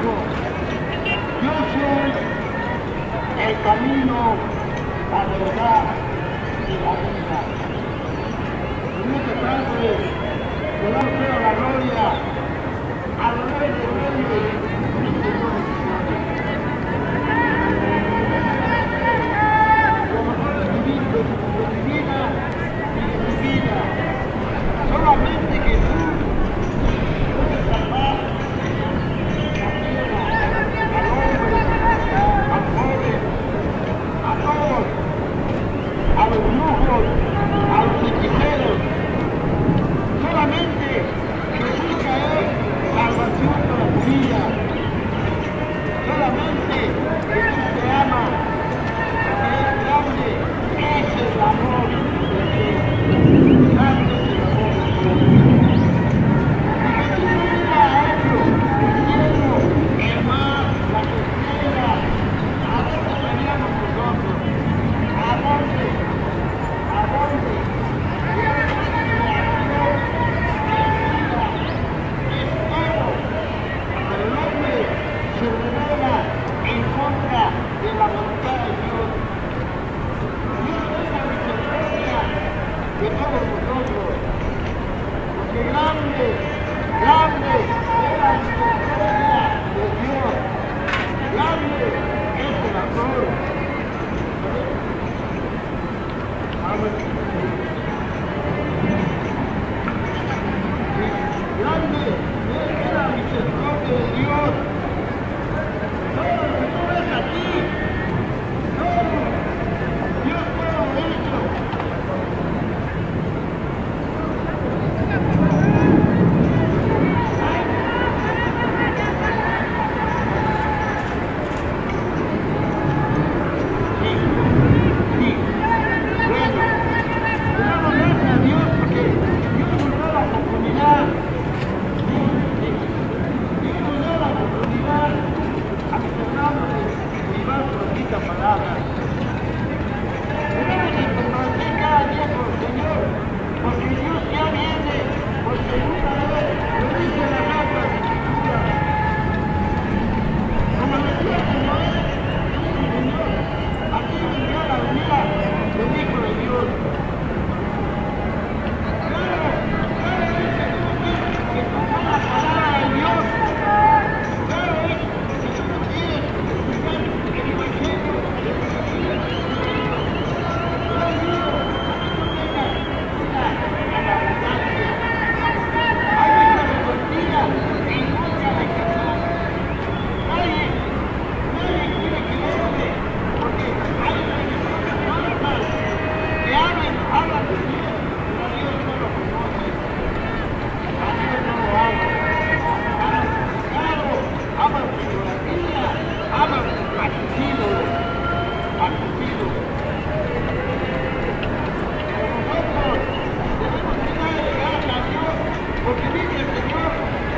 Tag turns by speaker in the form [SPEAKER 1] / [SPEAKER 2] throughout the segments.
[SPEAKER 1] dijo, yo soy el camino, la verdad y la vida. Dios te Padre, que no sea la gloria al Rey de Reyes y Señor de Señores. Lo mejor de mi vida y de mi vida. Solamente Jesús puede salvar la tierra, al hombre, al pobre, a todos, a los brujos, a los hechiceros. Solamente Jesús es salvación para tu vida. Solamente Jesús te ama, porque es grande, es el amor de Dios. Grande es el amor de Dios. Y Jesús no hubiera hecho el cielo, el mar, las estrellas. ¿A dónde estaríamos nosotros? ¿A dónde? ¿A dónde? Pero el hombre se revela en contra de la voluntad de Dios. Dios es la misericordia de todos nosotros. Porque grande, grande es la misericordia de Dios. Grande es el amor. Grande es la misericordia de Dios. Todo lo que tú ves aquí, todo, Dios todo lo hecho. Sí. Bueno, le damos gracias a Dios porque Dios nos da la oportunidad. Dios nos da la oportunidad a mis hermanos de llevar su bendita palabra. Debemos de permanecer cada día con el Señor, porque Dios ya viene por segunda vez, lo dice la Santa Escritura. Como decía el Señor, dice el Señor, aquí vendrá la venida del Hijo de Dios. Claro, cada vez que tú no quieres escuchar la palabra de Dios, cada vez que tú no quieres escuchar el Evangelio de Jesucristo, Dios mío, no tengas una arrogancia. Hay mucha rebeldía en contra de Jesús. Nadie quiere creerle, porque hay religiones falsas que hablan de Dios, pero a Dios no lo conocen. A Dios no lo aman. Aman su pecado, aman su idolatría, aman a sus ídolos, a sus ídolos. Pero nosotros debemos de darle gracias a Dios, porque dice el Señor,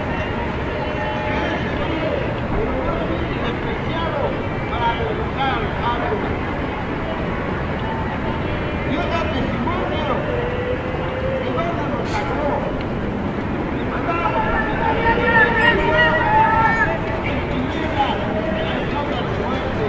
[SPEAKER 1] pero yo fui despreciado para avergonzar a los santos. Dios da testimonio de dónde nos sacó. Andábamos en tinieblas, en la sombra de muerte.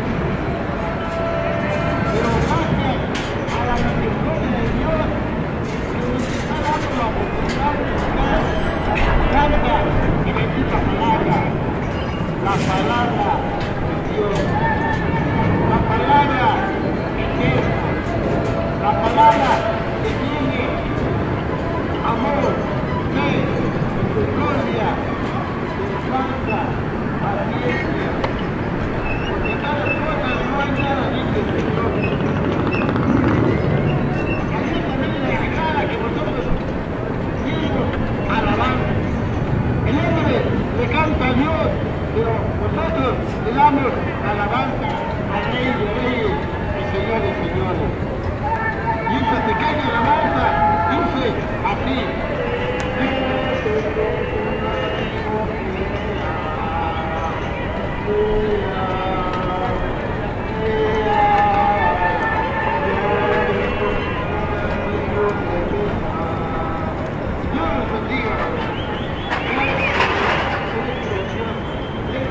[SPEAKER 1] Pero gracias a la misericordia de Dios, que nos está dando la oportunidad de buscar la santa y bendita palabra, la palabra de Dios, la palabra eterna, la palabra que tiene amor, fe, misericordia, esperanza, paciencia, porque cada cosa no hay nada, dice el Señor. A Dios también le agrada que nosotros diemos alabanza. El hombre le canta a Dios, pero nosotros le damos alabanza al Rey de Reyes y Señor de Señores. Y esta pequeña alabanza dice así. Dios los bendiga.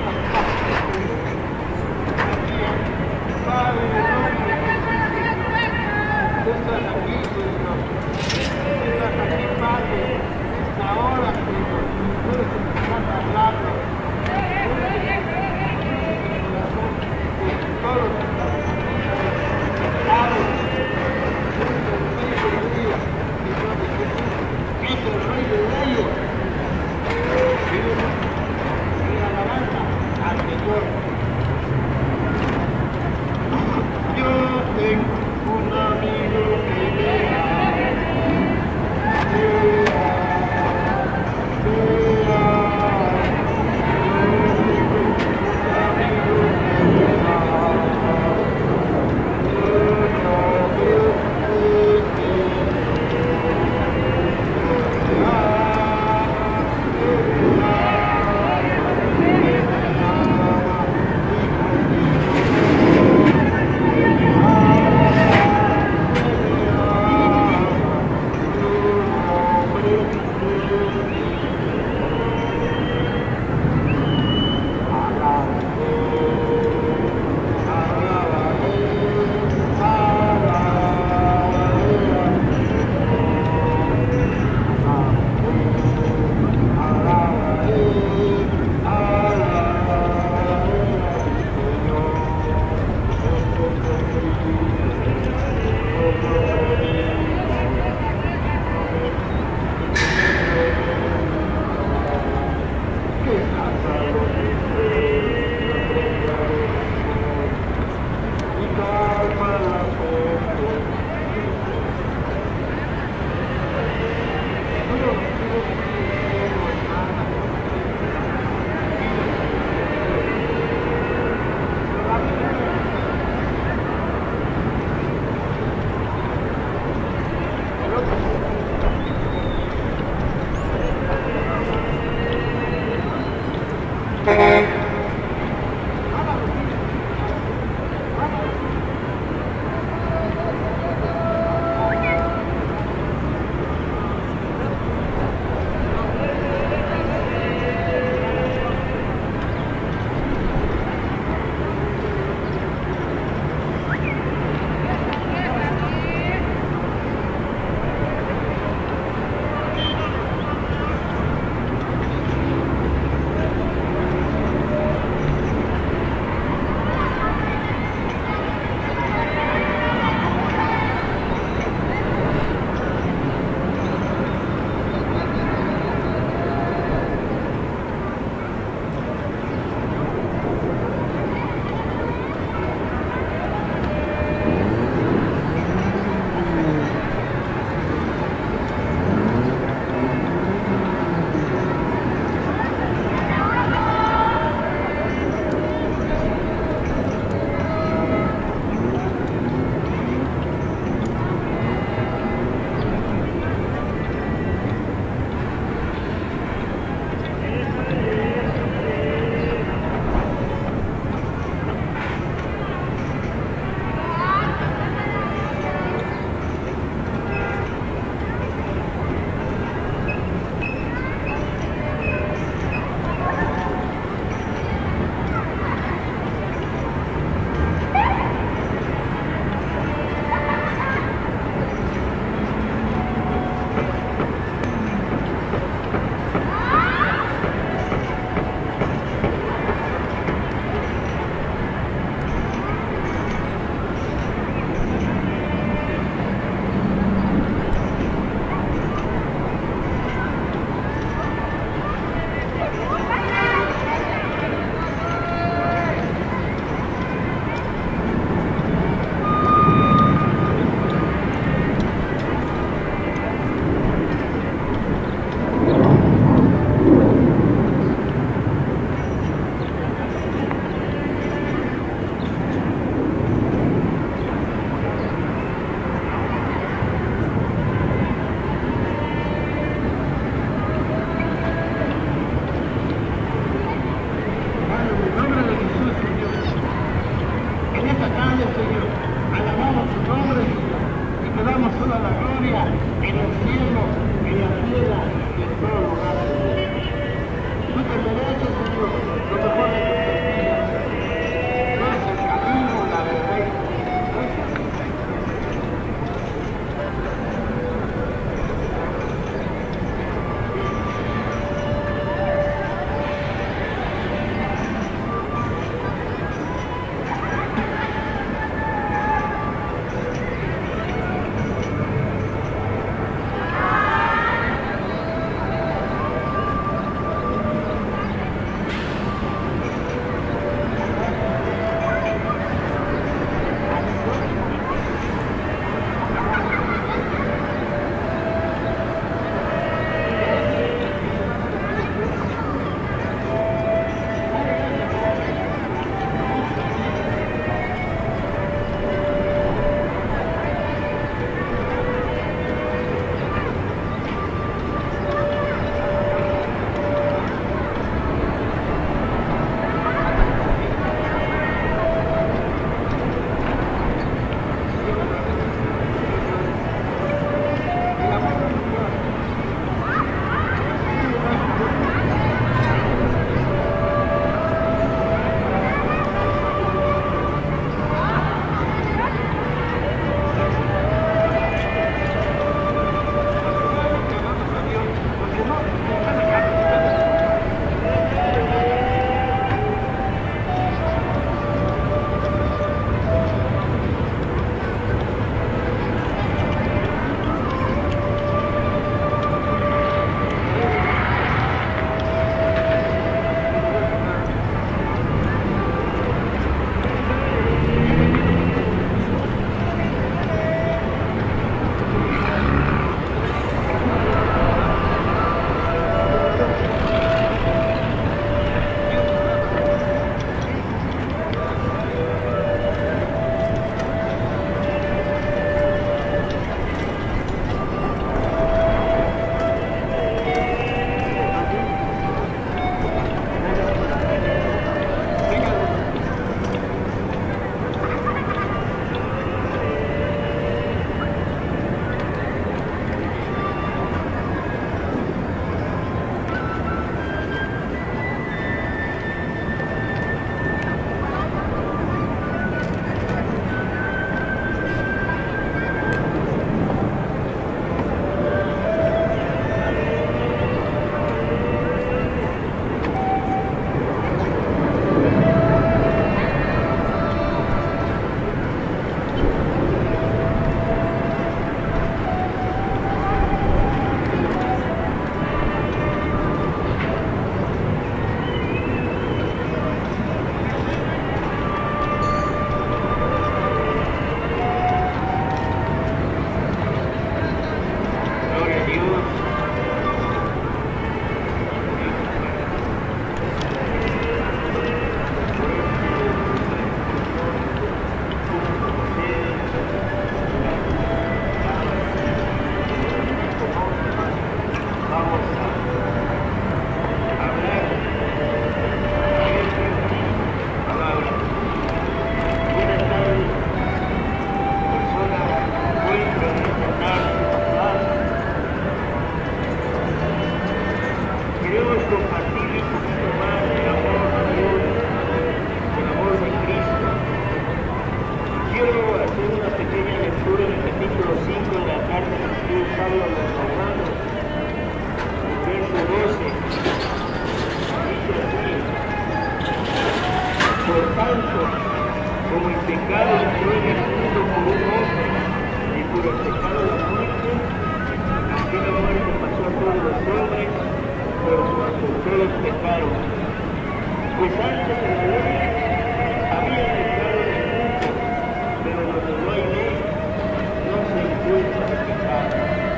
[SPEAKER 1] tanto como el pecado entró en el mundo por un hombre y por el pecado la muerte, así la muerte pasó a todos los hombres por cuanto todos pecaron. Pues antes de la ley había pecado en el mundo, pero donde no hay ley no se encuentra el pecado.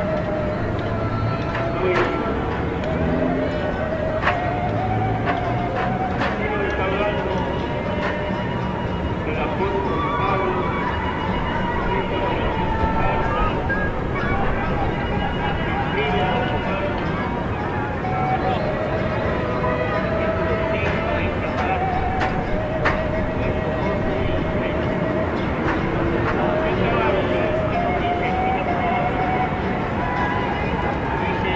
[SPEAKER 1] Pues, seguimos hablando del apóstol Pablo, escribe la carta, escribe a los romanos, capítulo 5 de esta carta, versos 11 y 13. Estaba lo que nos dice aquí la palabra. Dice,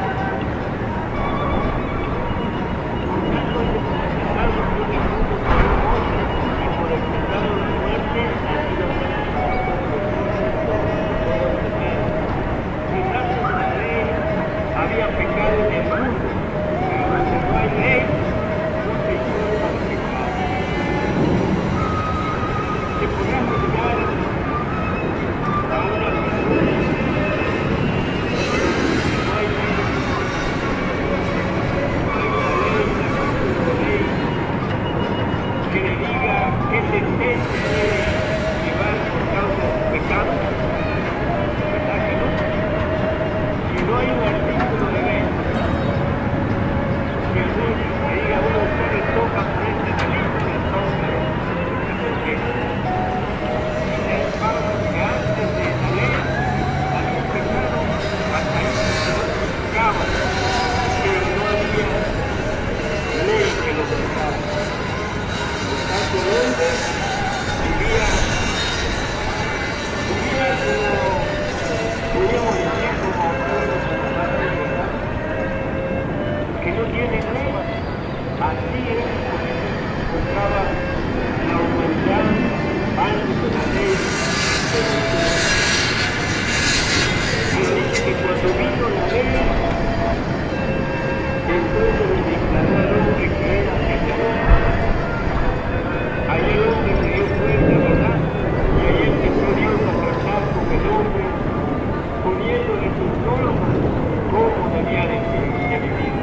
[SPEAKER 1] por tanto, como el pecado entró en el mundo por un hombre, y por el pecado la muerte, ha sido manifestada por los hombres todos pecaron. Pues antes de la ley había pecado en el mundo, pero donde no hay ley, no se encuentra el pecado. Se podrá juzgar a una persona si no hay ley, no hay una ley, un artículo de ley que le diga qué sentencia debe llevar por causa de su pecado, ¿verdad que no? Si no hay un artículo de ley que el juez le diga, bueno, usted le toca por este delito, entonces se sentencia. Dice Pablo que antes de la ley había un pecado, hasta ahí no se juzgaba, pero no había ley que lo juzgaba. Por tanto, el hombre vivía como, podríamos decir, como pueblos animales, ¿verdad? Que no tienen ley. Así es como se encontraba la humanidad antes de la ley. Pero dice que cuando vino la ley, entonces le declaró al hombre que era pecador. Ahí el hombre se dio cuenta, ¿verdad? Y ahí empezó Dios a tratar con el hombre, poniéndole sus normas, cómo debía de vivir.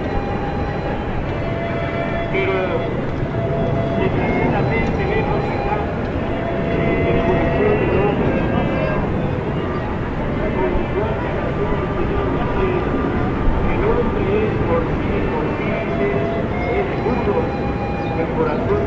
[SPEAKER 1] Pero desgraciadamente vemos acá el corazón del hombre, con igual que la razón del Señor dice, el hombre es corriente, es duro, el corazón